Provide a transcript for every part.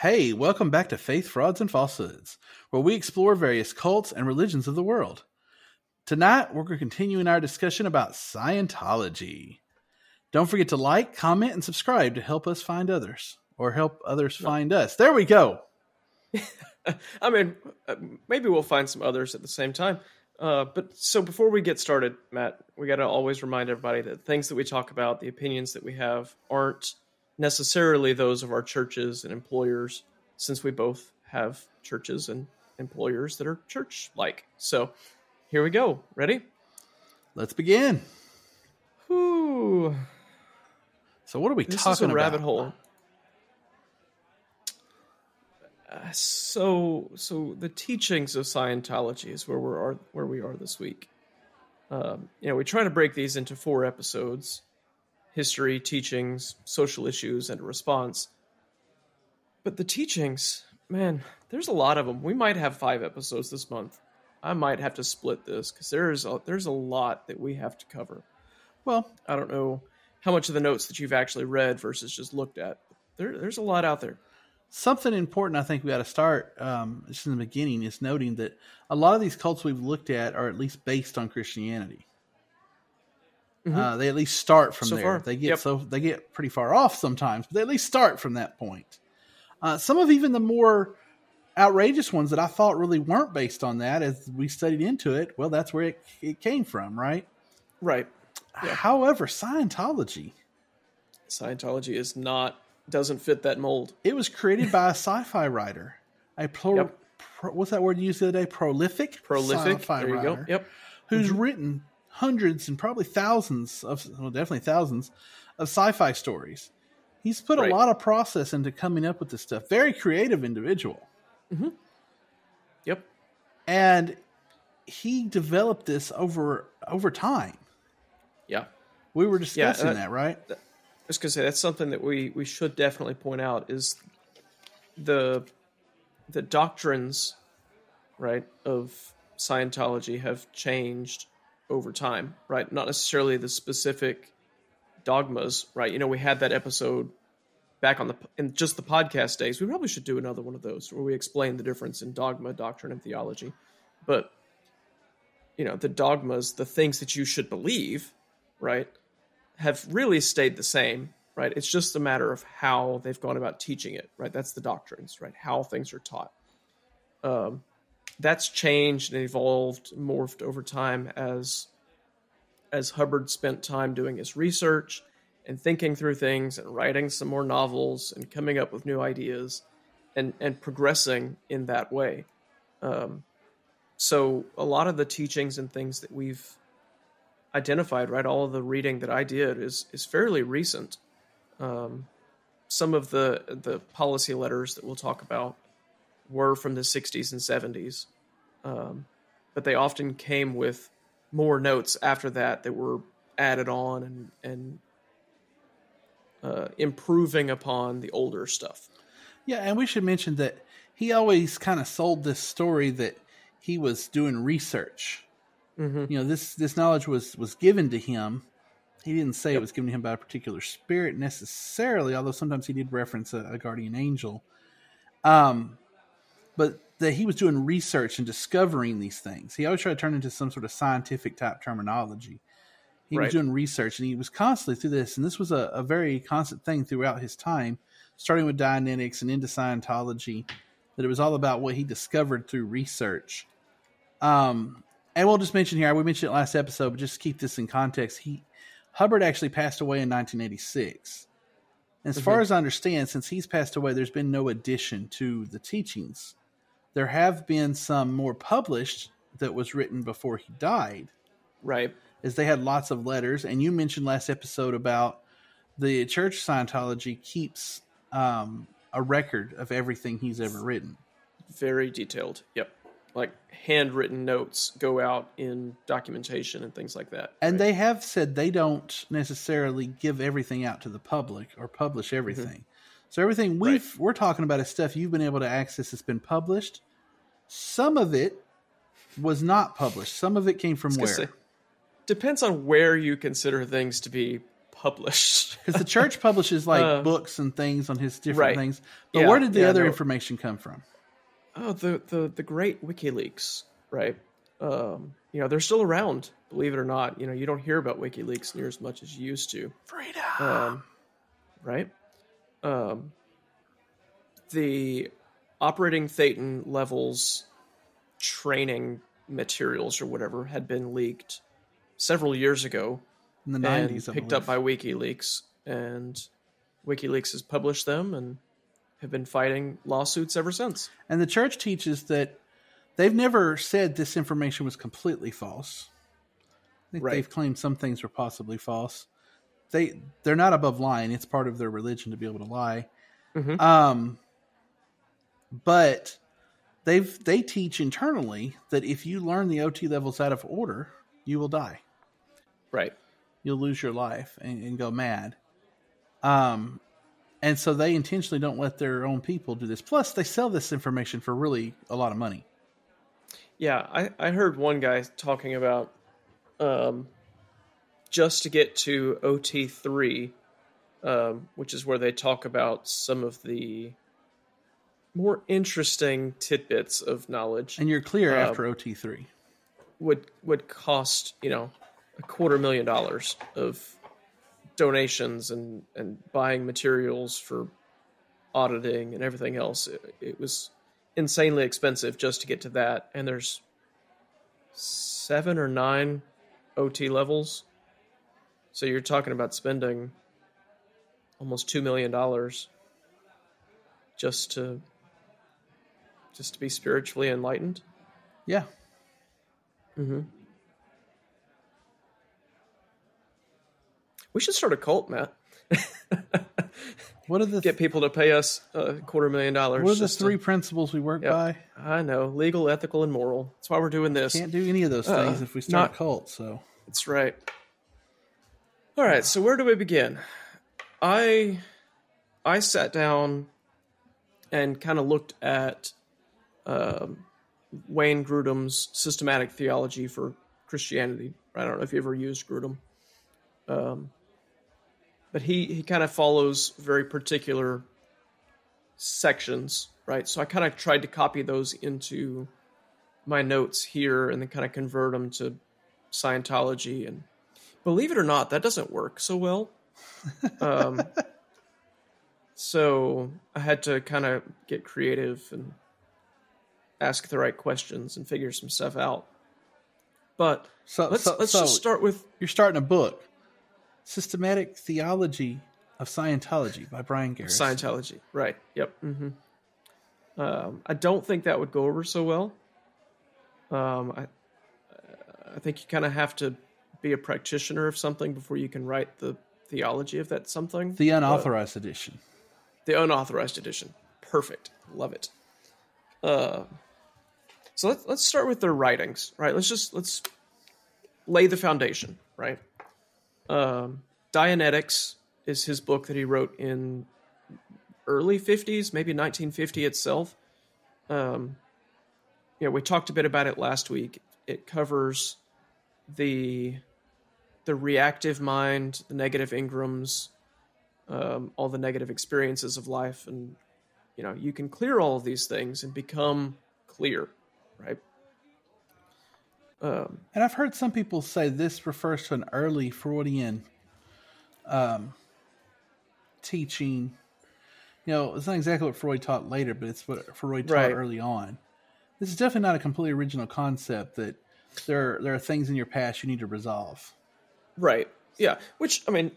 Hey, welcome back to Faith, Frauds, and Falsehoods, where we explore various cults and religions of the world. Tonight, we're continuing our discussion about Scientology. Don't forget to like, comment, and subscribe to help us find others, or help others find us. There we go. I mean, maybe we'll find some others at the same time. But before we get started, Matt, we got to always remind everybody that things that we talk about, the opinions that we have, aren't necessarily those of our churches and employers, since we both have churches and employers that are church-like. So here we go. Ready? Let's begin. Whew. So what are we talking about? This is a rabbit hole. So the teachings of Scientology is where we are this week. We try to break these into 4 episodes: history, teachings, social issues, and a response. But the teachings, man, there's a lot of them. We might have 5 episodes this month. I might have to split this because there's a lot that we have to cover. Well, I don't know how much of the notes that you've actually read versus just looked at. There's a lot out there. Something important I think we got to start just in the beginning is noting that a lot of these cults we've looked at are at least based on Christianity. Mm-hmm. They at least start from there. They get pretty far off sometimes, but they at least start from that point. Some of even the more outrageous ones that I thought really weren't based on that, as we studied into it, well, that's where it came from, right? Right. Yeah. However, Scientology doesn't fit that mold. It was created by a sci-fi writer. What's that word you used the other day? Prolific sci-fi there you writer. Go. Yep. Who's written hundreds and probably thousands of sci-fi stories. He's put a lot of process into coming up with this stuff. Very creative individual. Mm-hmm. Yep. And he developed this over time. Yeah. We were discussing that, right? I was going to say, that's something that we should definitely point out is the doctrines, right, of Scientology have changed over time, right? Not necessarily the specific dogmas, right? We had that episode back in just the podcast days. We probably should do another one of those where we explain the difference in dogma, doctrine, and theology. But, the dogmas, the things that you should believe, right, have really stayed the same, right? It's just a matter of how they've gone about teaching it, right? That's the doctrines, right? How things are taught. That's changed and evolved, morphed over time as Hubbard spent time doing his research and thinking through things and writing some more novels and coming up with new ideas and progressing in that way. So a lot of the teachings and things that we've identified, right, all of the reading that I did is fairly recent. Some of the policy letters that we'll talk about were from the 60s and 70s. But they often came with more notes after that were added on and improving upon the older stuff. Yeah, and we should mention that he always kind of sold this story that he was doing research. Mm-hmm. This knowledge was given to him. He didn't say it was given to him by a particular spirit necessarily, although sometimes he did reference a guardian angel. But that he was doing research and discovering these things. He always tried to turn into some sort of scientific type terminology. He was doing research, and he was constantly through this. And this was a very constant thing throughout his time, starting with Dianetics and into Scientology, that it was all about what he discovered through research. And we'll just mention here, we mentioned it last episode, but just to keep this in context, Hubbard actually passed away in 1986. As far as I understand, since he's passed away, there's been no addition to the teachings. There have been some more published that was written before he died. Right. As they had lots of letters. And you mentioned last episode about the Church Scientology keeps a record of everything he's ever written. Very detailed. Yep. Like handwritten notes go out in documentation and things like that. And they have said they don't necessarily give everything out to the public or publish everything. Mm-hmm. So everything we're talking about is stuff you've been able to access that's been published. Some of it was not published. Some of it came from where? Depends on where you consider things to be published. Because the church publishes like books and things on his different things. But where did the other information come from? Oh, the great WikiLeaks, right? They're still around, believe it or not. You don't hear about WikiLeaks near as much as you used to. Freedom. Right? The operating Thetan levels training materials or whatever had been leaked several years ago in the 90s, and picked up by WikiLeaks, and WikiLeaks has published them and have been fighting lawsuits ever since. And the church teaches that they've never said this information was completely false. I think they've claimed some things were possibly false. They're not above lying. It's part of their religion to be able to lie. Mm-hmm. But they teach internally that if you learn the OT levels out of order, you will die. Right. You'll lose your life and go mad. And so they intentionally don't let their own people do this. Plus, they sell this information for really a lot of money. Yeah, I heard one guy talking about just to get to OT3, which is where they talk about some of the more interesting tidbits of knowledge. And you're clear after OT3. Would cost, $250,000 of donations and buying materials for auditing and everything else. It was insanely expensive just to get to that. And there's 7 or 9 OT levels. So you're talking about spending almost $2 million just to be spiritually enlightened. Yeah. Mm-hmm. We should start a cult, Matt. What are the get people to pay us $250,000? What are the 3 principles we work by? I know, legal, ethical, and moral. That's why we're doing this. Can't do any of those things if we start a cult. So that's right. All right. So where do we begin? I sat down and kind of looked at Wayne Grudem's systematic theology for Christianity. I don't know if you ever used Grudem. But he kind of follows very particular sections, right? So I kind of tried to copy those into my notes here and then kind of convert them to Scientology. And believe it or not, that doesn't work so well. So I had to kind of get creative and ask the right questions and figure some stuff out. But let's just start with... You're starting a book. Systematic Theology of Scientology by Brian Garrison. Scientology, right. Yep. Mm-hmm. I don't think that would go over so well. I think you kind of have to be a practitioner of something before you can write the theology of that something. The unauthorized edition. The unauthorized edition. Perfect. Love it. So let's start with their writings, right? Let's lay the foundation, right? Dianetics is his book that he wrote in early 50s, maybe 1950 itself. We talked a bit about it last week. It covers the reactive mind, the negative engrams, all the negative experiences of life. And, you can clear all of these things and become clear, right? And I've heard some people say this refers to an early Freudian teaching. It's not exactly what Freud taught later, but it's what Freud taught early on. This is definitely not a completely original concept that there are things in your past you need to resolve. Right. Yeah. Which, I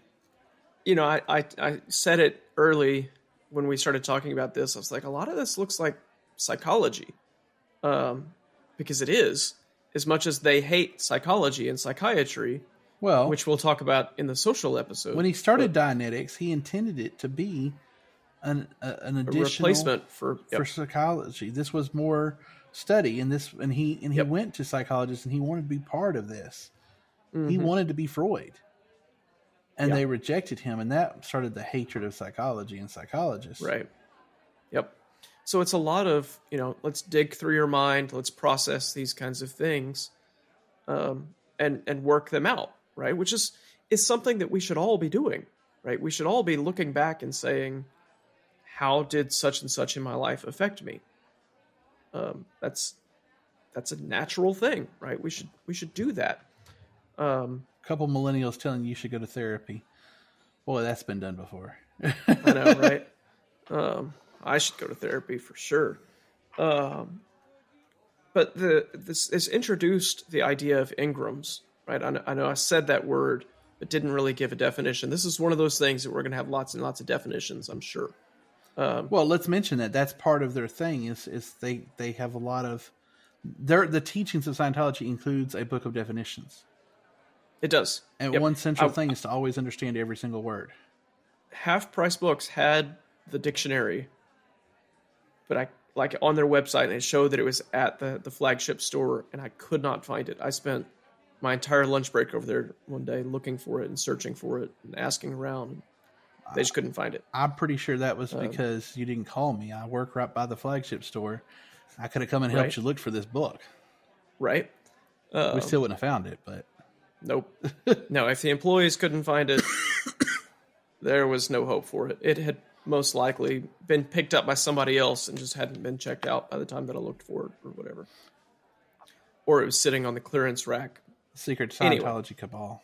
said it early when we started talking about this. I was like, a lot of this looks like psychology, because it is. As much as they hate psychology and psychiatry, which we'll talk about in the social episode. When he started Dianetics, he intended it to be an additional replacement for psychology. This was more study, and he went to psychologists, and he wanted to be part of this. Mm-hmm. He wanted to be Freud, and they rejected him, and that started the hatred of psychology and psychologists. Right. Yep. So it's a lot of, let's dig through your mind, let's process these kinds of things, and work them out, right? Which is, is something that we should all be doing, right? We should all be looking back and saying, how did such and such in my life affect me? That's a natural thing, right? We should do that. A couple millennials telling you should go to therapy. Boy, that's been done before. I know, right? I should go to therapy for sure. But this introduced the idea of engrams, right? I know I said that word, but didn't really give a definition. This is one of those things that we're going to have lots and lots of definitions, I'm sure. Well, let's mention that that's part of their thing is they have a lot of the teachings of Scientology includes a book of definitions. It does. And one central thing is to always understand every single word. Half Price Books had the dictionary, but I like on their website, and it showed that it was at the flagship store, and I could not find it. I spent my entire lunch break over there one day looking for it and searching for it and asking around. They just couldn't find it. I'm pretty sure that was because you didn't call me. I work right by the flagship store. I could have come and helped you look for this book. Right. We still wouldn't have found it, but... Nope. No, if the employees couldn't find it, there was no hope for it. It had most likely been picked up by somebody else and just hadn't been checked out by the time that I looked for it or whatever. Or it was sitting on the clearance rack. Secret Scientology cabal.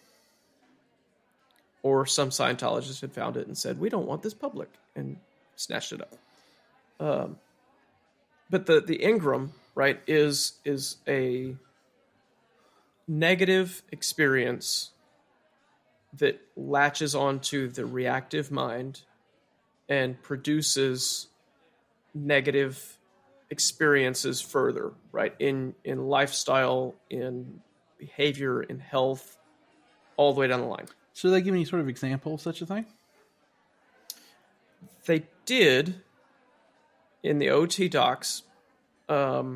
Or some Scientologists had found it and said, we don't want this public, and snatched it up. But the engram, right, is a negative experience that latches onto the reactive mind and produces negative experiences further, right, in lifestyle, in behavior, in health, all the way down the line. So they give any sort of example of such a thing? They did in the OT docs that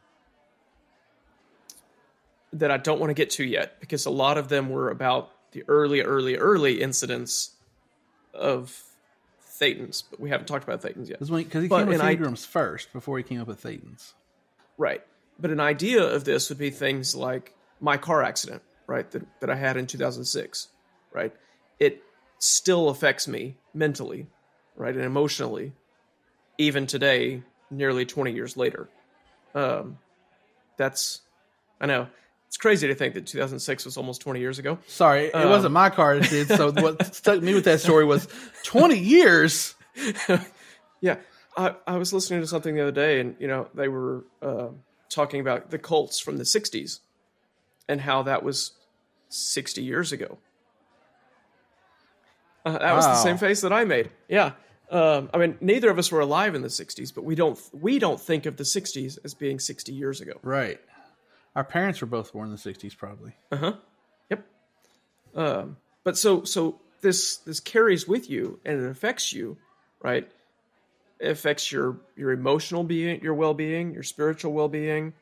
I don't want to get to yet, because a lot of them were about the early incidents of Thetans, but we haven't talked about Thetans yet. Because he came with engrams first before he came up with Thetans. Right. But an idea of this would be things like my car accident, right, that I had in 2006, right? It still affects me mentally, right, and emotionally, even today, nearly 20 years later. I know, it's crazy to think that 2006 was almost 20 years ago. Sorry, it wasn't my car it did, so what stuck me with that story was 20 years! Yeah, I was listening to something the other day, and, they were talking about the cults from the 60s and how that was 60 years ago. That was the same face that I made. Yeah. I mean, neither of us were alive in the 60s, but we don't think of the 60s as being 60 years ago. Right. Our parents were both born in the 60s, probably. Uh-huh. Yep. But so this carries with you, and it affects you, right? It affects your emotional being, your well-being, your spiritual well-being,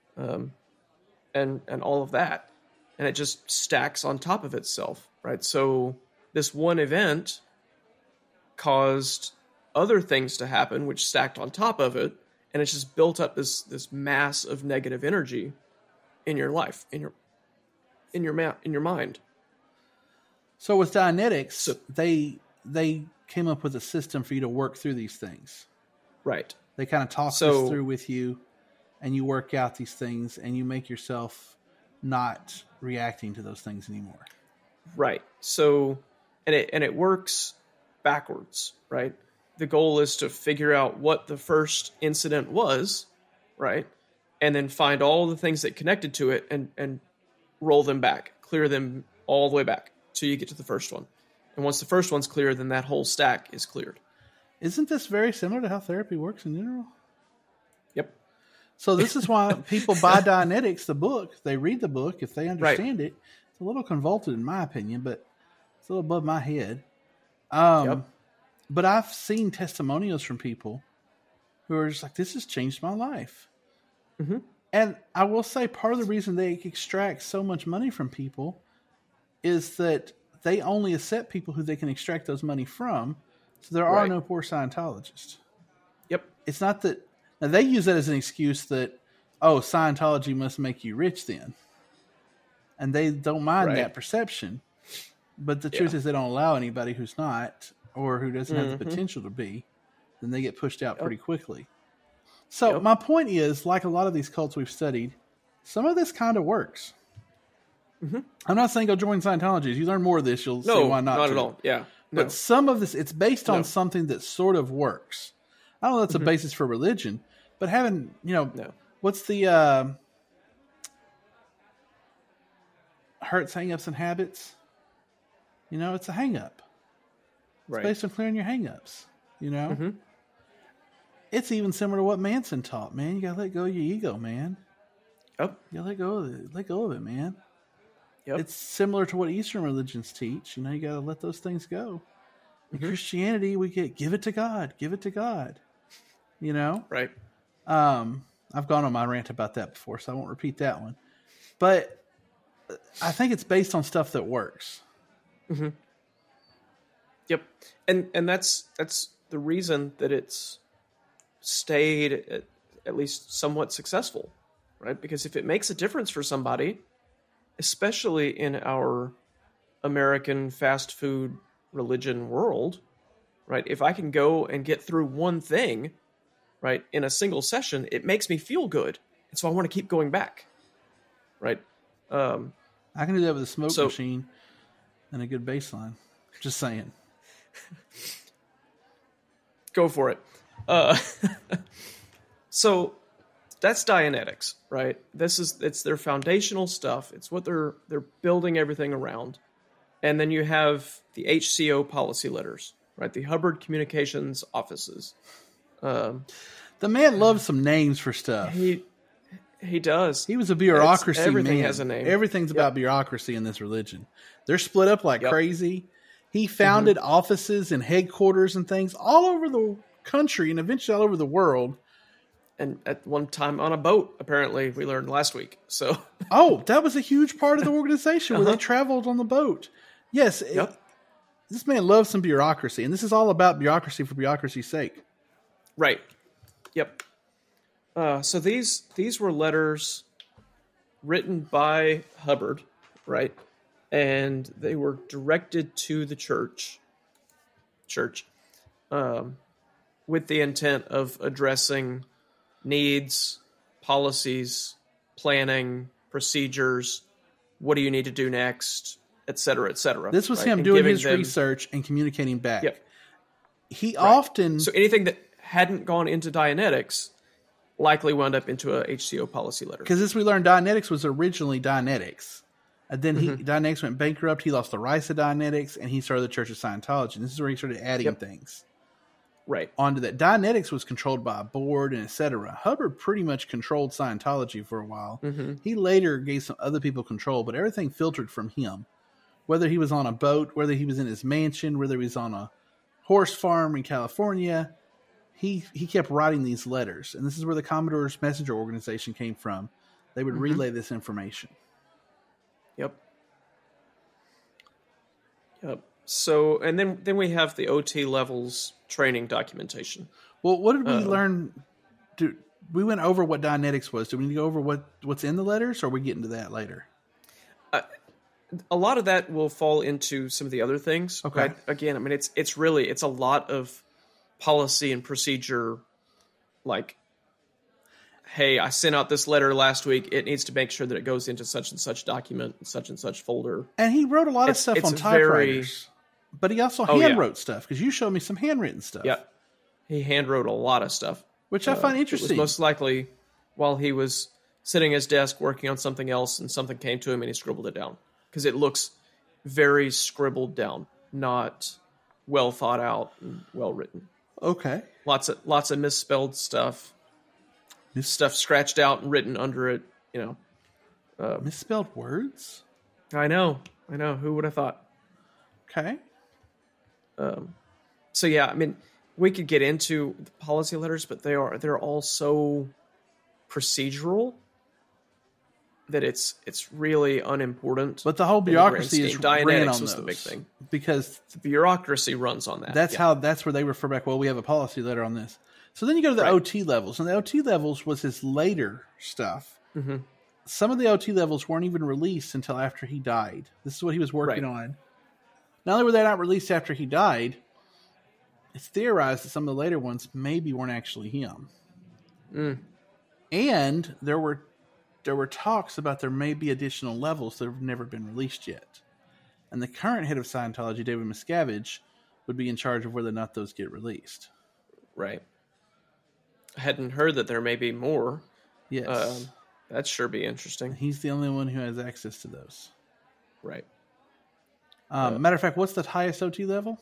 and all of that. And it just stacks on top of itself, right? So this one event caused other things to happen, which stacked on top of it, and it's just built up this mass of negative energy in your life, in your mind. So with Dianetics, they came up with a system for you to work through these things. Right. They kind of talk this through with you, and you work out these things, and you make yourself not reacting to those things anymore. Right. So, and it works backwards, right? The goal is to figure out what the first incident was, right? And then find all the things that connected to it and roll them back, clear them all the way back till you get to the first one. And once the first one's clear, then that whole stack is cleared. Isn't this very similar to how therapy works in general? Yep. So this is why people buy Dianetics, the book. They read the book. If they understand it, it's a little convoluted in my opinion, but it's a little above my head. But I've seen testimonials from people who are just like, this has changed my life. Mm-hmm. And I will say part of the reason they extract so much money from people is that they only accept people who they can extract those money from. So there are no poor Scientologists. Yep. It's not that... Now, they use that as an excuse that, Scientology must make you rich then. And they don't mind that perception. But the truth is they don't allow anybody who's not or who doesn't have the potential to be, then they get pushed out pretty quickly. So my point is, like a lot of these cults we've studied, some of this kind of works. I'm not saying go join Scientology. As you learn more of this, you'll see why not. Not at all. Yeah. No. But some of this, it's based on something that sort of works. I don't know if that's a basis for religion, but having, what's the hurts, hang-ups, and habits? It's a hang-up. It's based on clearing your hang-ups, It's even similar to what Manson taught, man. You got to let go of your ego, man. Yep. You got to let go of it. Let go of it, man. Yep. It's similar to what Eastern religions teach. You got to let those things go. In Christianity, we give it to God. Give it to God. Right. I've gone on my rant about that before, so I won't repeat that one. But I think it's based on stuff that works. Yep. And that's the reason that it's stayed at least somewhat successful, right? Because if it makes a difference for somebody, especially in our American fast food religion world, right? If I can go and get through one thing, right, in a single session, it makes me feel good. And so I want to keep going back, right? I can do that with a smoke machine and a good baseline. Just saying. Go for it. So that's Dianetics, right? It's their foundational stuff. It's what they're building everything around. And then you have the HCO policy letters, right? The Hubbard Communications Offices. The man loves some names for stuff. He does. He was a bureaucracy man. Everything has a name. Everything's about bureaucracy in this religion. They're split up like crazy. He founded offices and headquarters and things all over the country and eventually all over the world. And at one time on a boat, apparently, we learned last week. So, that was a huge part of the organization where they traveled on the boat. Yes, this man loves some bureaucracy, and this is all about bureaucracy for bureaucracy's sake. Right. Yep. So these were letters written by Hubbard, right? And they were directed to the church, with the intent of addressing needs, policies, planning, procedures. What do you need to do next, et cetera, et cetera. This was him doing his research and communicating back. Yep. He often... So anything that hadn't gone into Dianetics likely wound up into a HCO policy letter. Because as we learned, Dianetics was originally Dianetics. And then Dianetics went bankrupt. He lost the rights to Dianetics, and he started the Church of Scientology. And this is where he started adding things. Right. Onto that. Dianetics was controlled by a board and etc. Hubbard pretty much controlled Scientology for a while. He later gave some other people control, but everything filtered from him. Whether he was on a boat, whether he was in his mansion, whether he was on a horse farm in California, he kept writing these letters. And this is where the Commodore's Messenger organization came from. They would relay this information. Yep. So, and then we have the OT levels training documentation. Well, what did we learn? We went over what Dianetics was. Do we need to go over what's in the letters, or are we getting to that later? A lot of that will fall into some of the other things. Okay. Right? Again, I mean, it's a lot of policy and procedure. Like, hey, I sent out this letter last week. It needs to make sure that it goes into such and such document, such and such folder. And he wrote a lot of stuff on typewriters. But he also hand-wrote stuff, because you showed me some handwritten stuff. Yeah, he hand-wrote a lot of stuff. Which I find interesting. It was most likely while he was sitting at his desk working on something else, and something came to him and he scribbled it down. Because it looks very scribbled down, not well thought out and well written. Okay. Lots of misspelled stuff. Stuff scratched out and written under it, misspelled words? I know. Who would have thought? Okay. So yeah, I mean, we could get into the policy letters, but they're all so procedural that it's really unimportant. But the whole bureaucracy is ran on was those, the big thing, because the bureaucracy runs on that. That's where they refer back. Well, we have a policy letter on this. So then you go to the OT levels, and the OT levels was his later stuff. Some of the OT levels weren't even released until after he died. This is what he was working on Not only were they not released after he died, it's theorized that some of the later ones maybe weren't actually him. And there were talks about there may be additional levels that have never been released yet. And the current head of Scientology, David Miscavige, would be in charge of whether or not those get released. Right. I hadn't heard that there may be more. Yes. That'd sure be interesting. He's the only one who has access to those. Right. Matter of fact, what's the highest OT level?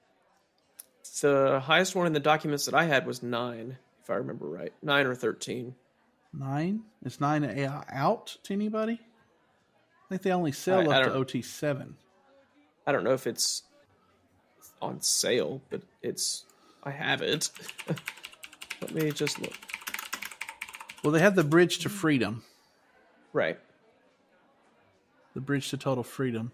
The highest one in the documents that I had was 9, if I remember right. 9 or 13. 9? Is 9 out to anybody? I think they only sell up to OT 7. I don't know if it's on sale, but I have it. Let me just look. Well, they have the Bridge to Freedom. Right. The Bridge to Total Freedom.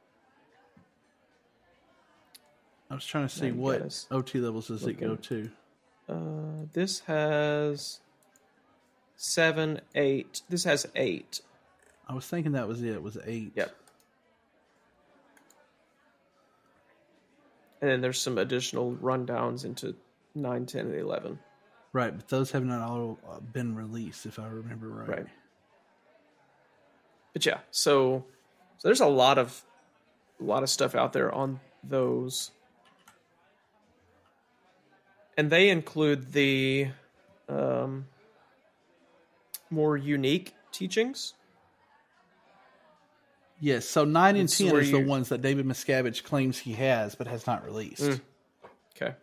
I was trying to see what OT levels does it go to. This has 7, 8. This has 8. I was thinking that was it. It was 8. Yep. And then there's some additional rundowns into 9, 10, and 11. Right, but those have not all been released, if I remember right. Right. But yeah, so there's a lot of stuff out there on those. And they include the more unique teachings. Yes, so 9 and 10 is the ones that David Miscavige claims he has, but has not released. Okay.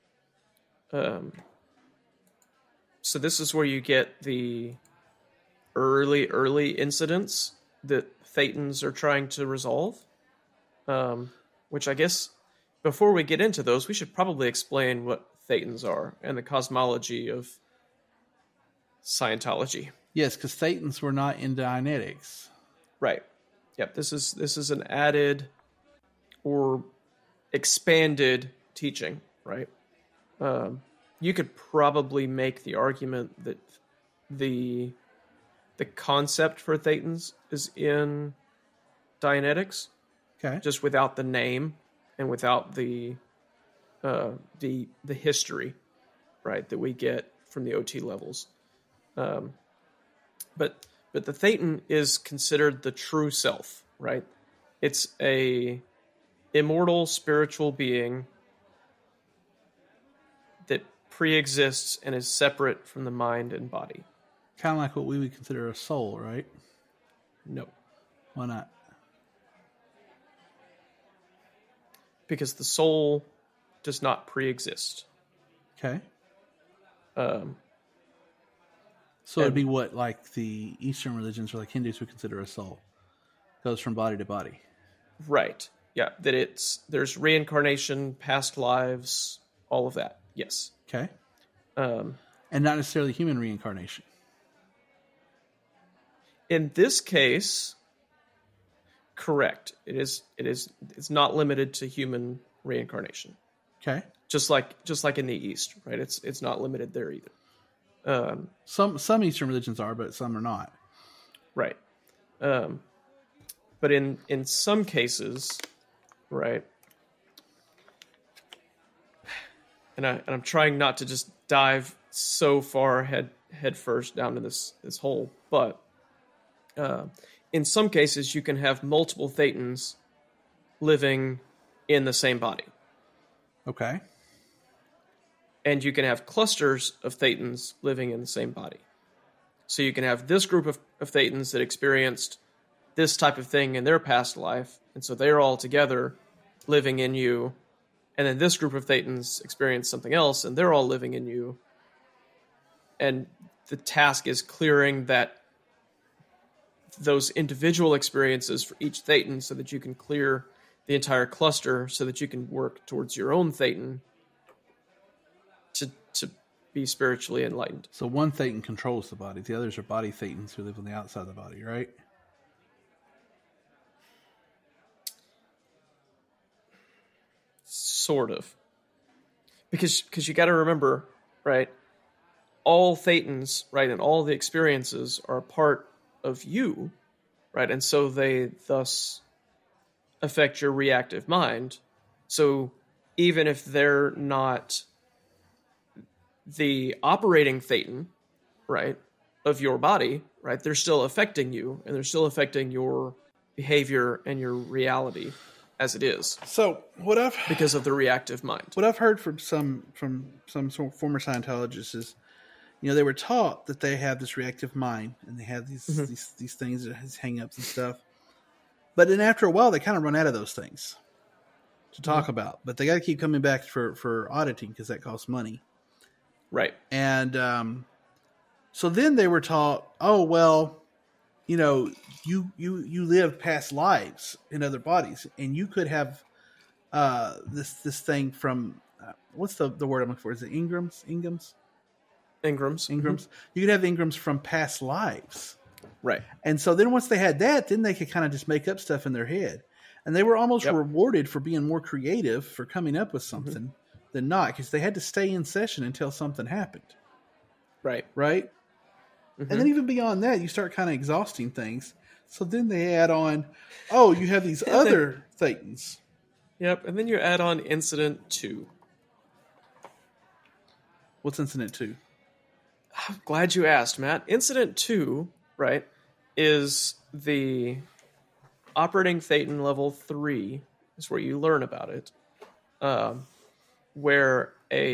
So this is where you get the early incidents that Thetans are trying to resolve. Which I guess, before we get into those, we should probably explain what Thetans are and the cosmology of Scientology. Yes, because Thetans were not in Dianetics. Right. Yep. This is an added or expanded teaching, right? You could probably make the argument that the concept for Thetans is in Dianetics, okay, just without the name and without the history, right, that we get from the OT levels. But the Thetan is considered the true self, right? It's a immortal spiritual being that pre-exists and is separate from the mind and body. Kind of like what we would consider a soul, right? No. Why not? Because the soul does not pre-exist. Okay. So it'd be what, like the Eastern religions or like Hindus would consider a soul. Goes from body to body. Right. Yeah. That there's reincarnation, past lives, all of that. Yes. Okay. And not necessarily human reincarnation. In this case, correct. It's not limited to human reincarnation. Okay. Just like in the East, right? It's not limited there either. Some Eastern religions are, but some are not. Right. But in some cases, right, and I'm trying not to just dive so far head first down to this hole, but in some cases you can have multiple Thetans living in the same body. Okay. And you can have clusters of Thetans living in the same body. So you can have this group of Thetans that experienced this type of thing in their past life, and so they're all together living in you. And then this group of Thetans experienced something else, and they're all living in you. And the task is clearing those individual experiences for each Thetan so that you can clear the entire cluster so that you can work towards your own Thetan to be spiritually enlightened. So one Thetan controls the body. The others are body Thetans who live on the outside of the body, right? Sort of. Because you got to remember, right, all Thetans, right, and all the experiences are a part of you, right, and so they thus affect your reactive mind. So even if they're not the operating thetan, right, of your body, right, they're still affecting you, and they're still affecting your behavior and your reality as it is. So because of the reactive mind. What I've heard from some former Scientologists is, they were taught that they have this reactive mind and they have these things that has hang-ups and stuff. But then after a while, they kind of run out of those things to talk about. But they got to keep coming back for auditing because that costs money. Right. And so then they were taught, oh, well, you live past lives in other bodies, and you could have this thing from what's the word I'm looking for? Is it Ingrams? Ingrams. You could have Ingrams from past lives, right? And so then once they had that, then they could kind of just make up stuff in their head, and they were almost rewarded for being more creative for coming up with something than not, because they had to stay in session until something happened. Right. And then even beyond that, you start kind of exhausting things. So then they add on, oh, you have these other thetans. Yep, and then you add on Incident 2. What's Incident 2? I'm glad you asked, Matt. Incident 2, right, is the operating thetan level 3, is where you learn about it, where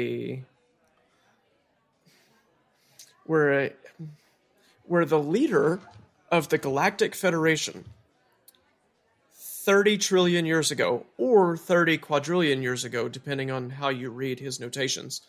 the leader of the Galactic Federation 30 trillion years ago, or 30 quadrillion years ago, depending on how you read his notations,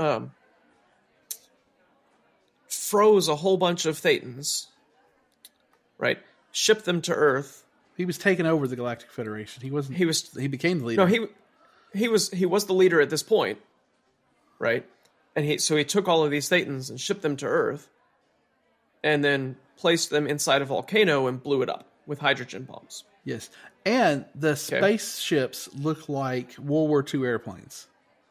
froze a whole bunch of thetans, right? Shipped them to Earth. He was taking over the Galactic Federation. He became the leader. No, he was the leader at this point, right? And he took all of these thetans and shipped them to Earth, and then placed them inside a volcano and blew it up with hydrogen bombs. Yes. And the spaceships look like World War II airplanes.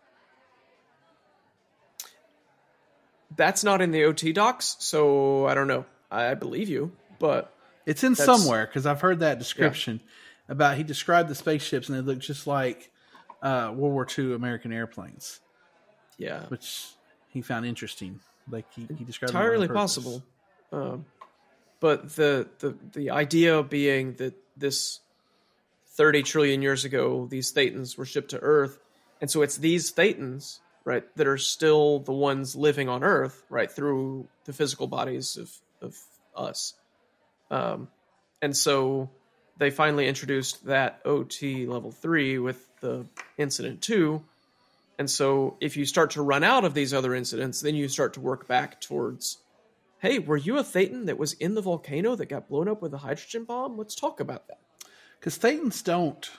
That's not in the OT docs, so I don't know. I believe you, but it's in somewhere, because I've heard that description about, he described the spaceships and they look just like World War II American airplanes. Yeah. Which he found interesting. Like he described entirely possible. But the idea being that this 30 trillion years ago, these thetans were shipped to Earth, and so it's these thetans, right, that are still the ones living on Earth, right, through the physical bodies of us. And so they finally introduced that OT level 3 with the Incident 2. And so if you start to run out of these other incidents, then you start to work back towards, hey, were you a thetan that was in the volcano that got blown up with a hydrogen bomb? Let's talk about that. Because thetans don't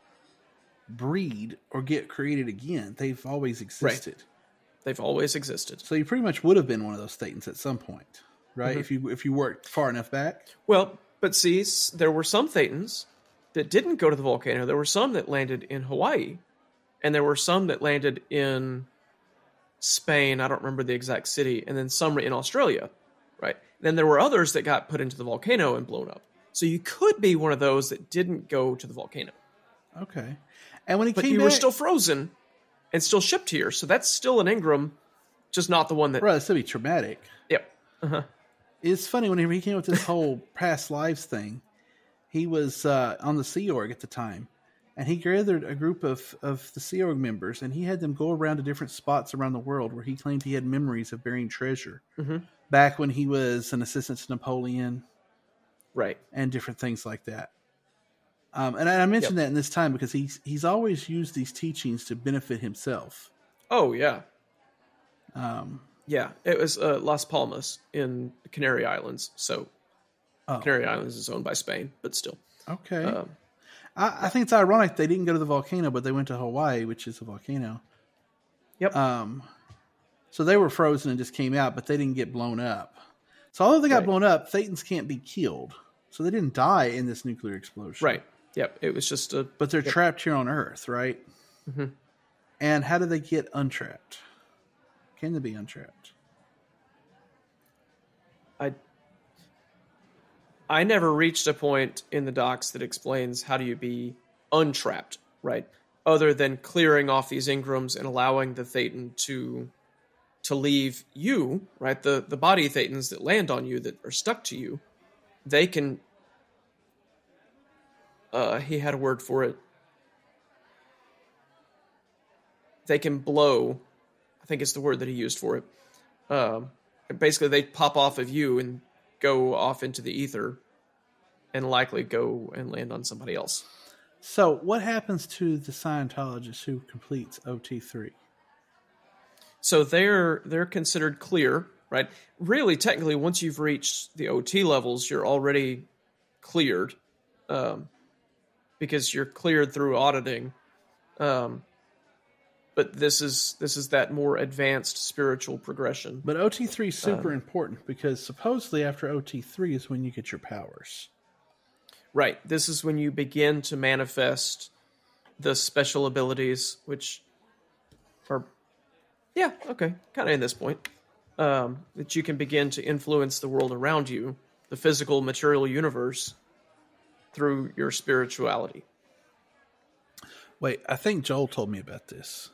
breed or get created again. They've always existed. Right. They've always existed. So you pretty much would have been one of those thetans at some point, right? If you worked far enough back. Well, but see, there were some thetans that didn't go to the volcano. There were some that landed in Hawaii, and there were some that landed in Spain. I don't remember the exact city, and then some in Australia, right? Then there were others that got put into the volcano and blown up. So you could be one of those that didn't go to the volcano. Okay. And when he but came you back, were still frozen and still shipped here. So that's still an Ingram, just not the one that... Right, that'd still be traumatic. Yep. Uh-huh. It's funny, whenever he came with this whole past lives thing, he was on the Sea Org at the time, and he gathered a group of the Sea Org members, and he had them go around to different spots around the world where he claimed he had memories of burying treasure. Back when he was an assistant to Napoleon. Right. And different things like that. And I mentioned that in this time because he's always used these teachings to benefit himself. Oh, yeah. Yeah, it was Las Palmas in the Canary Islands. So Canary Islands is owned by Spain, but still. Okay. I think it's ironic they didn't go to the volcano, but they went to Hawaii, which is a volcano. Yep. So they were frozen and just came out, but they didn't get blown up. So although they got blown up, thetans can't be killed. So they didn't die in this nuclear explosion. Right. Yep. It was just But they're trapped here on Earth, right? And how do they get untrapped? Can they be untrapped? I never reached a point in the docs that explains how do you be untrapped, right? Other than clearing off these engrams and allowing the Thetan to leave you, right? The body Thetans that land on you, that are stuck to you, they can, he had a word for it. They can blow, I think it's the word that he used for it. Basically, they pop off of you and go off into the ether and likely go and land on somebody else. So what happens to the Scientologist who completes OT3? So they're considered clear, right? Really, technically, once you've reached the OT levels, you're already cleared, because you're cleared through auditing. But this is that more advanced spiritual progression. But OT3 is super important because supposedly after OT3 is when you get your powers. Right. This is when you begin to manifest the special abilities, which are, yeah, okay, kind of in this point, that you can begin to influence the world around you, the physical, material universe, through your spirituality. Wait, I think Joel told me about this.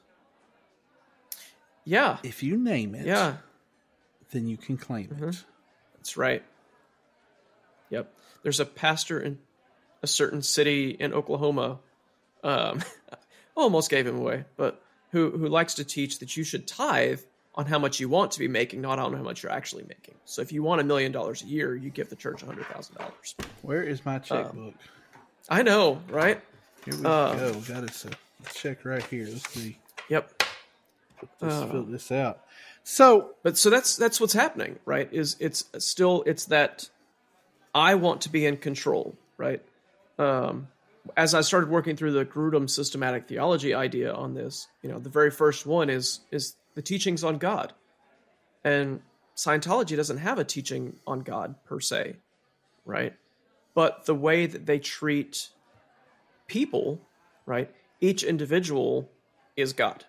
Yeah. If you name it, yeah, then you can claim it. That's right. Yep. There's a pastor in a certain city in Oklahoma, almost gave him away, but who likes to teach that you should tithe on how much you want to be making, not on how much you're actually making. So if you want $1 million a year, you give the church $100,000. Where is my checkbook? I know, right? Here we go. Got it. So let's check right here. Let's see. Yep. Let's fill this out. So that's what's happening, right? It's that I want to be in control, right? As I started working through the Grudem systematic theology idea on this, the very first one is the teachings on God. And Scientology doesn't have a teaching on God per se, right? But the way that they treat people, right? Each individual is God.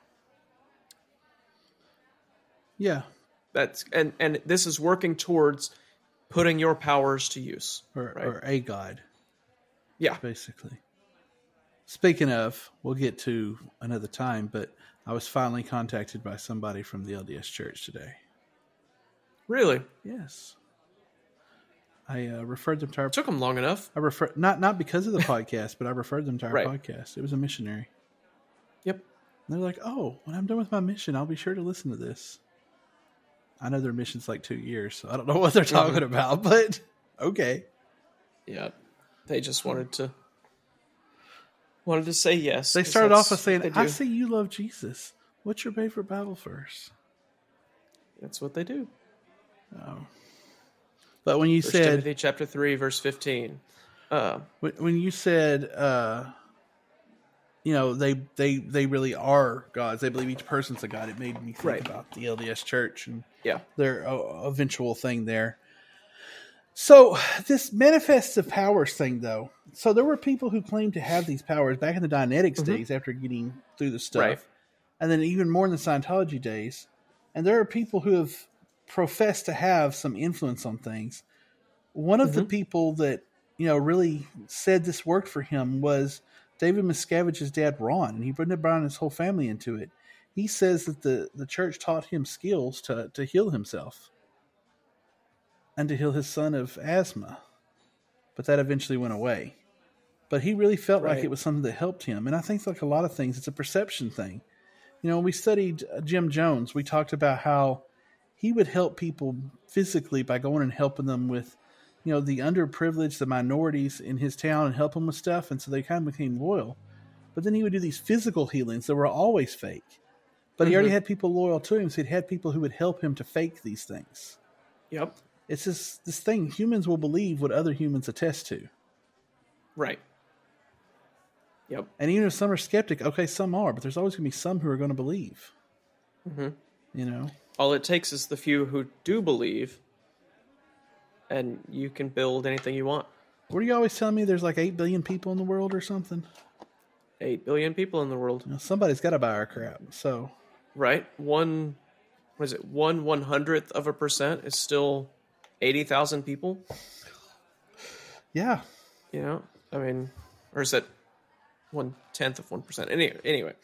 Yeah. And this is working towards putting your powers to use. Or a God. Yeah. Basically. Speaking of, we'll get to another time, but I was finally contacted by somebody from the LDS Church today. Really? Yes. I referred them to our... It took them long enough. I not because of the podcast, but I referred them to our podcast. It was a missionary. Yep. And they're like, oh, when I'm done with my mission, I'll be sure to listen to this. I know their mission's like 2 years, so I don't know what they're talking about, but okay. Yeah. They just wanted to say yes. They started off with saying, I see you love Jesus. What's your favorite Bible verse? That's what they do. Oh. But when you said... Timothy chapter 3, verse 15. When you said, they really are gods. They believe each person's a god. It made me think about the LDS Church and their eventual thing there. So this manifests of powers thing, though. So there were people who claimed to have these powers back in the Dianetics days after getting through the stuff. Right. And then even more in the Scientology days. And there are people who have professed to have some influence on things. One of the people that, really said this worked for him was David Miscavige's dad, Ron. And he brought his whole family into it. He says that the church taught him skills to heal himself. And to heal his son of asthma. But that eventually went away. But he really felt like it was something that helped him. And I think like a lot of things, it's a perception thing. When we studied Jim Jones, we talked about how he would help people physically by going and helping them with, the underprivileged, the minorities in his town and help them with stuff. And so they kind of became loyal. But then he would do these physical healings that were always fake. But he already had people loyal to him. So he'd had people who would help him to fake these things. Yep. It's just this thing. Humans will believe what other humans attest to. Right. Yep. And even if some are skeptic, okay, some are, but there's always going to be some who are going to believe. All it takes is the few who do believe, and you can build anything you want. What are you always telling me? There's like 8 billion people in the world or something? 8 billion people in the world. Somebody's got to buy our crap. So, right. 1/100th% is still 80,000 people. Yeah. Or is it 1/10 of 1%. Anyway,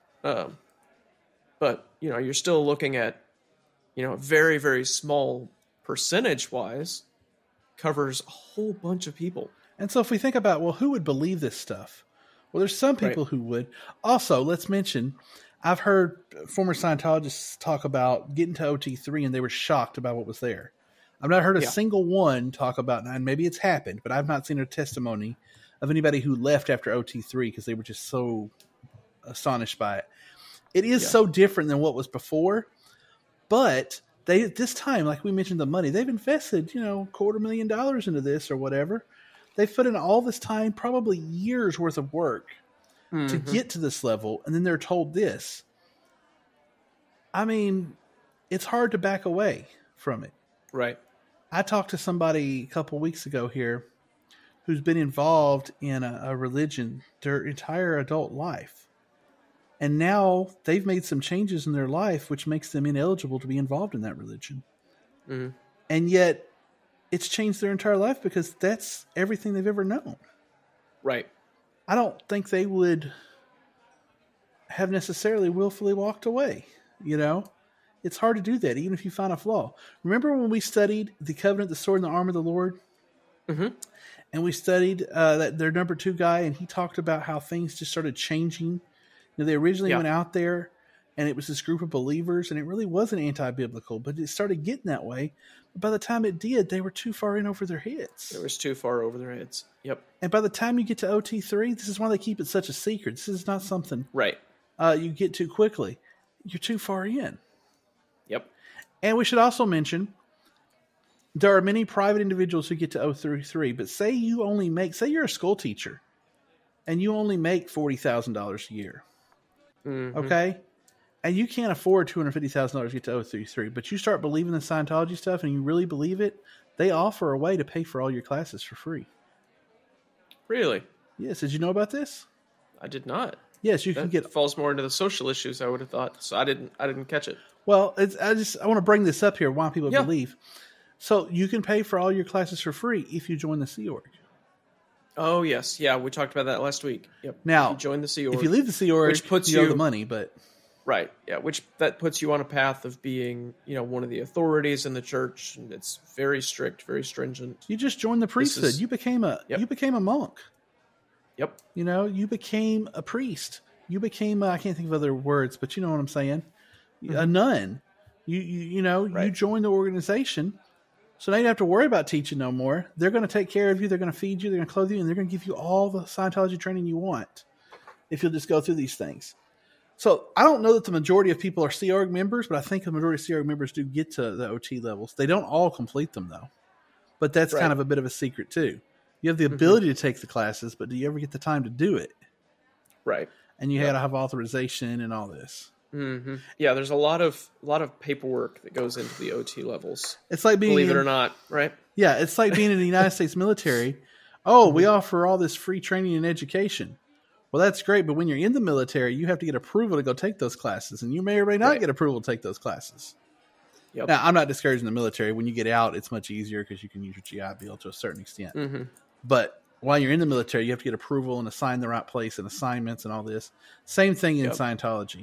but you're still looking at a very, very small percentage wise covers a whole bunch of people. And so if we think about, well, who would believe this stuff? Well, there's some people who would. Also, let's mention, I've heard former Scientologists talk about getting to OT3 and they were shocked about what was there. I've not heard a single one talk about, and maybe it's happened, but I've not seen a testimony of anybody who left after OT3 because they were just so astonished by it. It is so different than what was before, but this time, like we mentioned, the money, they've invested, $250,000 into this or whatever. They've put in all this time, probably years worth of work to get to this level. And then they're told this. I mean, it's hard to back away from it. Right. I talked to somebody a couple of weeks ago here who's been involved in a religion their entire adult life. And now they've made some changes in their life, which makes them ineligible to be involved in that religion. Mm-hmm. And yet it's changed their entire life because that's everything they've ever known. Right. I don't think they would have necessarily willfully walked away. It's hard to do that, even if you find a flaw. Remember when we studied the covenant, the sword, and the arm of the Lord? Mm-hmm. And we studied that their number 2 guy, and he talked about how things just started changing. They originally went out there, and it was this group of believers, and it really wasn't anti-biblical, but it started getting that way. But by the time it did, they were too far in over their heads. It was too far over their heads. Yep. And by the time you get to OT3, this is why they keep it such a secret. This is not something you get too quickly. You're too far in. Yep. And we should also mention, there are many private individuals who get to OT3, but say you're a school teacher, and you only make $40,000 a year. Mm-hmm. Okay? And you can't afford $250,000 to get to OT3, but you start believing the Scientology stuff and you really believe it, they offer a way to pay for all your classes for free. Really? Yes. Did you know about this? I did not. Yes, you can get... falls more into the social issues, I would have thought. So I didn't catch it. Well, I want to bring this up here, why people believe. So you can pay for all your classes for free if you join the Sea Org. Oh, yes. Yeah, we talked about that last week. Yep. Now, if you join the Sea Org, if you leave the Sea Org, which puts you owe the money, but... Right, yeah, that puts you on a path of being, one of the authorities in the church, and it's very strict, very stringent. You just joined the priesthood. You became a monk. Yep. You became a priest. You became, I can't think of other words, but you know what I'm saying? Mm-hmm. A nun. You joined the organization. So now you don't have to worry about teaching no more. They're going to take care of you. They're going to feed you. They're going to clothe you. And they're going to give you all the Scientology training you want if you'll just go through these things. So I don't know that the majority of people are Sea Org members, but I think the majority of Sea Org members do get to the OT levels. They don't all complete them, though. But that's kind of a bit of a secret, too. You have the ability to take the classes, but do you ever get the time to do it? Right. And you had to have authorization and all this. Mm-hmm. Yeah, there's a lot of paperwork that goes into the OT levels. It's like being, believe it or not, right? Yeah, it's like being in the United States military. Oh, we offer all this free training and education. Well, that's great, but when you're in the military, you have to get approval to go take those classes, and you may or may not get approval to take those classes. Yep. Now, I'm not discouraging the military. When you get out, it's much easier because you can use your GI Bill to a certain extent. Mm-hmm. But while you're in the military, you have to get approval and assign the right place and assignments and all this. Same thing in Scientology.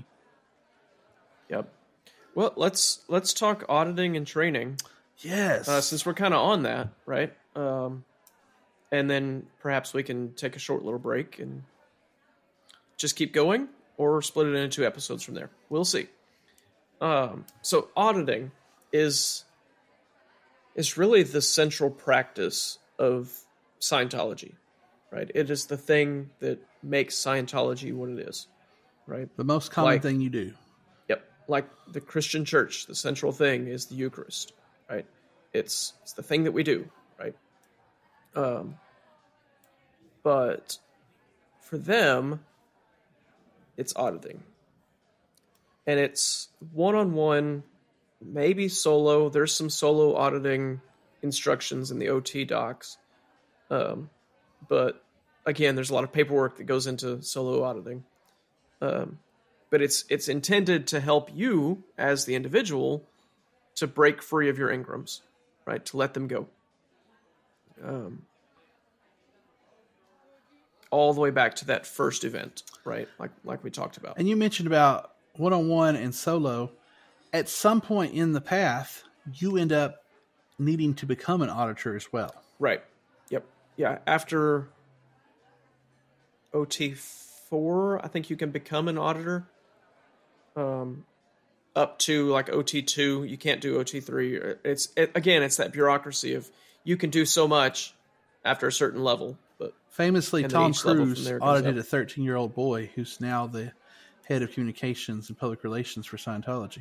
Yep. Well, let's talk auditing and training. Yes. Since we're kind of on that, right? And then perhaps we can take a short little break and just keep going, or split it into 2 episodes from there. We'll see. So auditing is really the central practice of Scientology, right? It is the thing that makes Scientology what it is, right? The most common thing you do. Yep. Like the Christian church, the central thing is the Eucharist, right? It's the thing that we do, right? But for them, it's auditing. And it's one-on-one, maybe solo. There's some solo auditing instructions in the OT docs. But again, there's a lot of paperwork that goes into solo auditing. But it's intended to help you as the individual to break free of your engrams, right? To let them go. all the way back to that first event, right? Like we talked about. And you mentioned about one-on-one and solo. At some point in the path, you end up needing to become an auditor as well. Right. Yep. Yeah. After OT4, I think you can become an auditor. Up to like OT2, you can't do OT3. It's that bureaucracy of you can do so much after a certain level. But famously, Tom Cruise audited a 13-year-old boy who's now the head of communications and public relations for Scientology.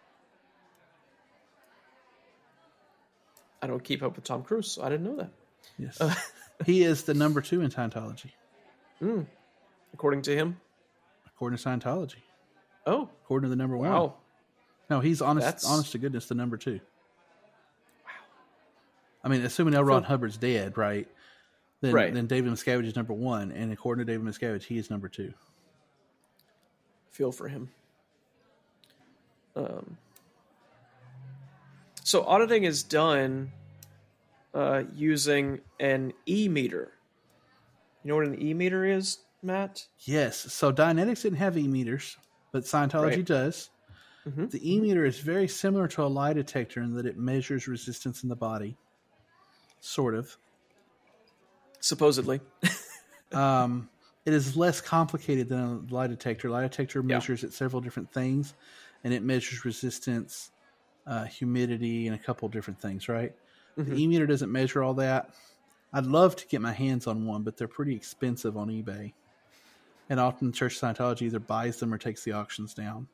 I don't keep up with Tom Cruise, so I didn't know that. Yes. He is the number 2 in Scientology. According to him? According to Scientology. Oh. According to the number 1. Wow. No, he's honest to goodness, the number 2. Wow. I mean, assuming L. Ron Hubbard's dead, right? Then David Miscavige is number 1, and according to David Miscavige, he is number 2. Feel for him. So auditing is done using an E-meter. You know what an E-meter is, Matt? Yes. So Dianetics didn't have E-meters, but Scientology does. Mm-hmm. The E-meter is very similar to a lie detector in that it measures resistance in the body. Sort of. Supposedly. It is less complicated than a lie detector. Lie detector measures at several different things, and it measures resistance, humidity, and a couple different things, right? Mm-hmm. The E-meter doesn't measure all that. I'd love to get my hands on one, but they're pretty expensive on eBay. And often Church of Scientology either buys them or takes the auctions down.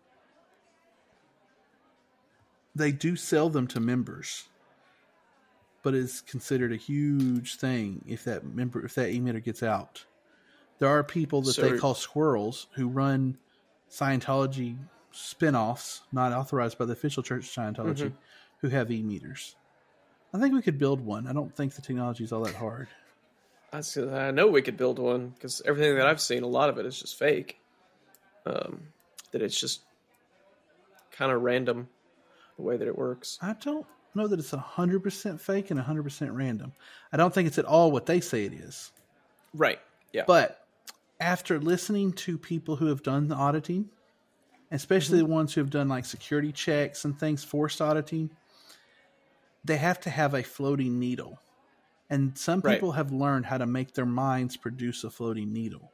They do sell them to members, but it's considered a huge thing if that E-meter gets out. There are people that they call squirrels who run Scientology spin-offs, not authorized by the official Church of Scientology, who have E-meters. I think we could build one. I don't think the technology is all that hard. I know we could build one because everything that I've seen, a lot of it is just fake. That it's just kind of random the way that it works. I don't know that it's 100% fake and 100% random. I don't think it's at all what they say it is. Right. Yeah. But after listening to people who have done the auditing, especially the ones who have done like security checks and things, forced auditing, they have to have a floating needle. And some people have learned how to make their minds produce a floating needle.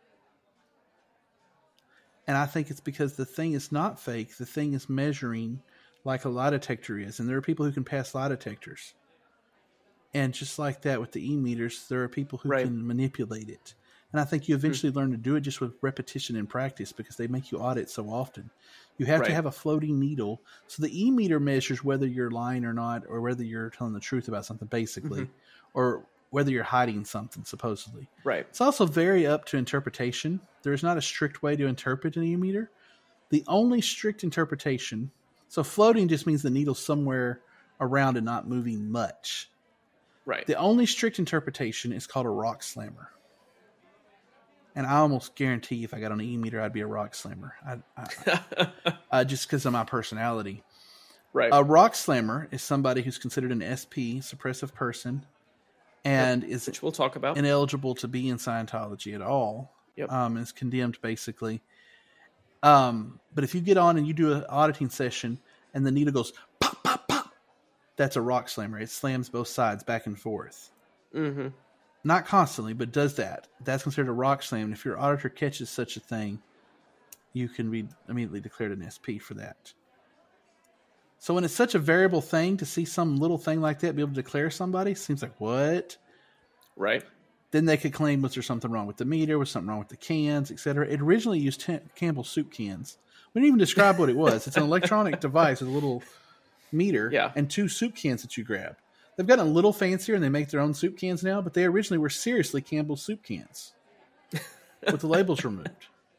And I think it's because the thing is not fake. The thing is measuring like a lie detector is. And there are people who can pass lie detectors. And just like that with the E-meters, there are people who can manipulate it. And I think you eventually learn to do it just with repetition and practice because they make you audit so often. You have to have a floating needle. So the E-meter measures whether you're lying or not, or whether you're telling the truth about something, basically, or whether you're hiding something, supposedly. Right. It's also very up to interpretation. There's not a strict way to interpret an E-meter. The only strict interpretation, so floating just means the needle's somewhere around and not moving much. Right. The only strict interpretation is called a rock slammer. And I almost guarantee if I got on an E-meter, I'd be a rock slammer. Just because of my personality. Right. A rock slammer is somebody who's considered an SP, suppressive person, and is which we'll talk about. Ineligible to be in Scientology at all. Yep. Is condemned, basically. But if you get on and you do an auditing session and the needle goes pop, pop, pop, that's a rock slammer. It slams both sides back and forth. Mm-hmm. Not constantly, but does that. That's considered a rock slam. And if your auditor catches such a thing, you can be immediately declared an SP for that. So when it's such a variable thing, to see some little thing like that be able to declare somebody, seems like, what? Right. Then they could claim, was there something wrong with the meter? Was something wrong with the cans, etc.? It originally used Campbell's soup cans. We didn't even describe what it was. It's an electronic device with a little meter and 2 soup cans that you grab. They've gotten a little fancier and they make their own soup cans now, but they originally were seriously Campbell's soup cans with the labels removed.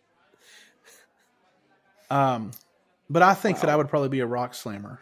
But I think that I would probably be a rock slammer.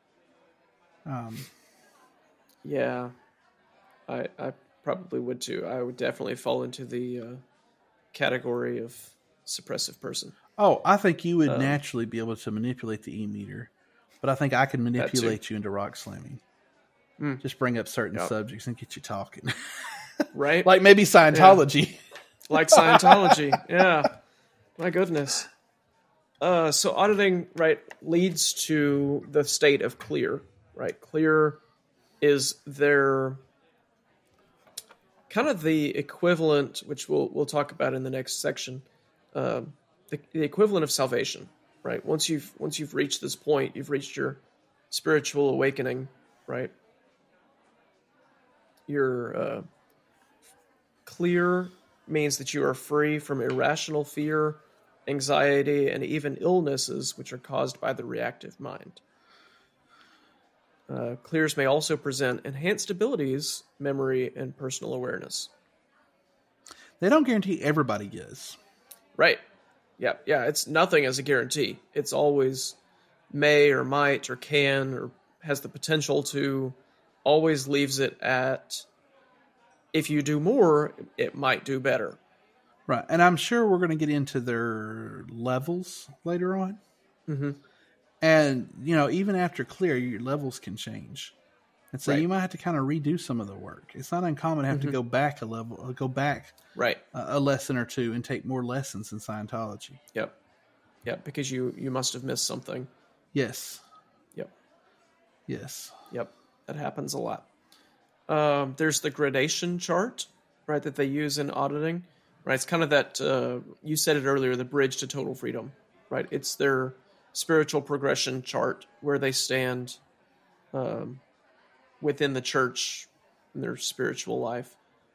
Yeah, I probably would too. I would definitely fall into the category of suppressive person. Oh, I think you would naturally be able to manipulate the E-meter, but I think I can manipulate you into rock slamming. Just bring up certain subjects and get you talking. Right? Like maybe Scientology. Like Scientology. Yeah. My goodness. So auditing, right, leads to the state of clear, right? Clear is their kind of the equivalent, which we'll talk about in the next section, the equivalent of salvation, right? Once you've reached this point, you've reached your spiritual awakening, right? You're clear means that you are free from irrational fear, anxiety, and even illnesses which are caused by the reactive mind. Clears may also present enhanced abilities, memory, and personal awareness. They don't guarantee everybody is. Right. Yeah. It's nothing as a guarantee. It's always may or might or can or has the potential to, always leaves it at, if you do more, it might do better. Right. And I'm sure we're going to get into their levels later on. Mm-hmm. And, even after clear, your levels can change. And so right. you might have to kind of redo some of the work. It's not uncommon to have to go back a level, right. A lesson or two and take more lessons in Scientology. Yep. Because you must have missed something. Yes. Yep. Yes. Yep. That happens a lot. There's the gradation chart, right, that they use in auditing. Right. It's kind of that, you said it earlier, the bridge to total freedom, right? It's their spiritual progression chart where they stand within the church in their spiritual life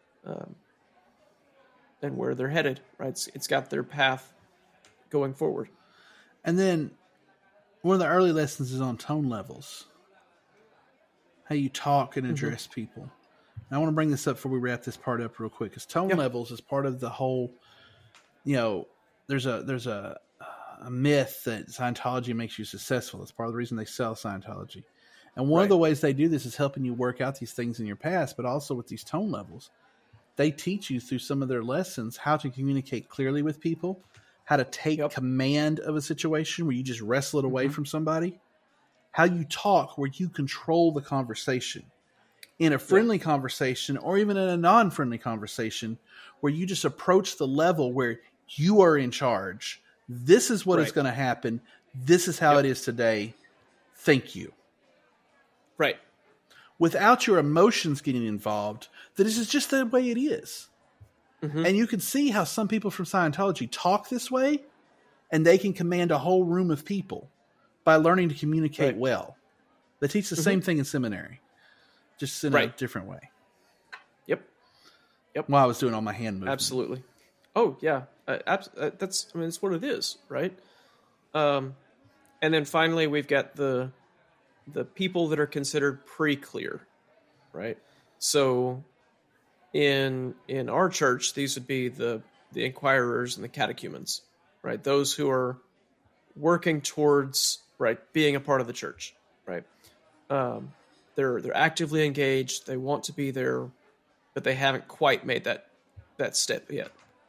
and where they're headed, right? It's got their path going forward. And then one of the early lessons is on tone levels, how you talk and address people. And I want to bring this up before we wrap this part up real quick, because tone levels is part of the whole, there's a myth that Scientology makes you successful. That's part of the reason they sell Scientology. And one of the ways they do this is helping you work out these things in your past, but also with these tone levels. They teach you through some of their lessons how to communicate clearly with people, how to take command of a situation where you just wrestle it away from somebody, how you talk where you control the conversation in a friendly conversation or even in a non-friendly conversation where you just approach the level where you are in charge. This is what is going to happen. This is how it is today. Thank you. Right. Without your emotions getting involved, that this is just the way it is. Mm-hmm. And you can see how some people from Scientology talk this way, and they can command a whole room of people by learning to communicate well. They teach the same thing in seminary, just in a different way. Yep. While I was doing all my hand movements. Absolutely. Oh, yeah. That's what it is, right? And then finally, we've got the people that are considered pre-clear, right? So in our church, these would be the inquirers and the catechumens, right? Those who are working towards being a part of the church, right? They're actively engaged. They want to be there, but they haven't quite made that step yet.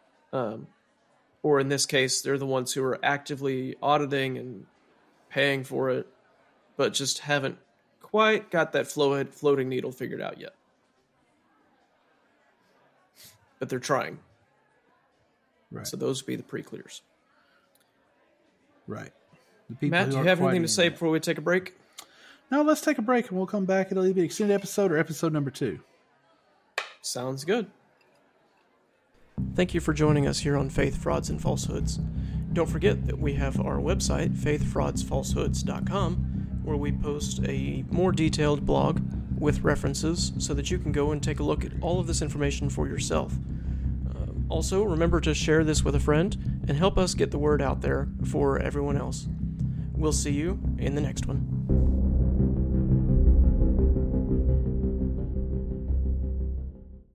Or in this case, they're the ones who are actively auditing and paying for it, but just haven't quite got that floating needle figured out yet. But they're trying. Right. So those would be the pre-clears. Right. Matt, do you have anything to say before we take a break? No, let's take a break and we'll come back. It'll either be an extended episode or episode number 2. Sounds good. Thank you for joining us here on Faith, Frauds, and Falsehoods. Don't forget that we have our website, faithfraudsfalsehoods.com, where we post a more detailed blog with references so that you can go and take a look at all of this information for yourself. Also, remember to share this with a friend and help us get the word out there for everyone else. We'll see you in the next one.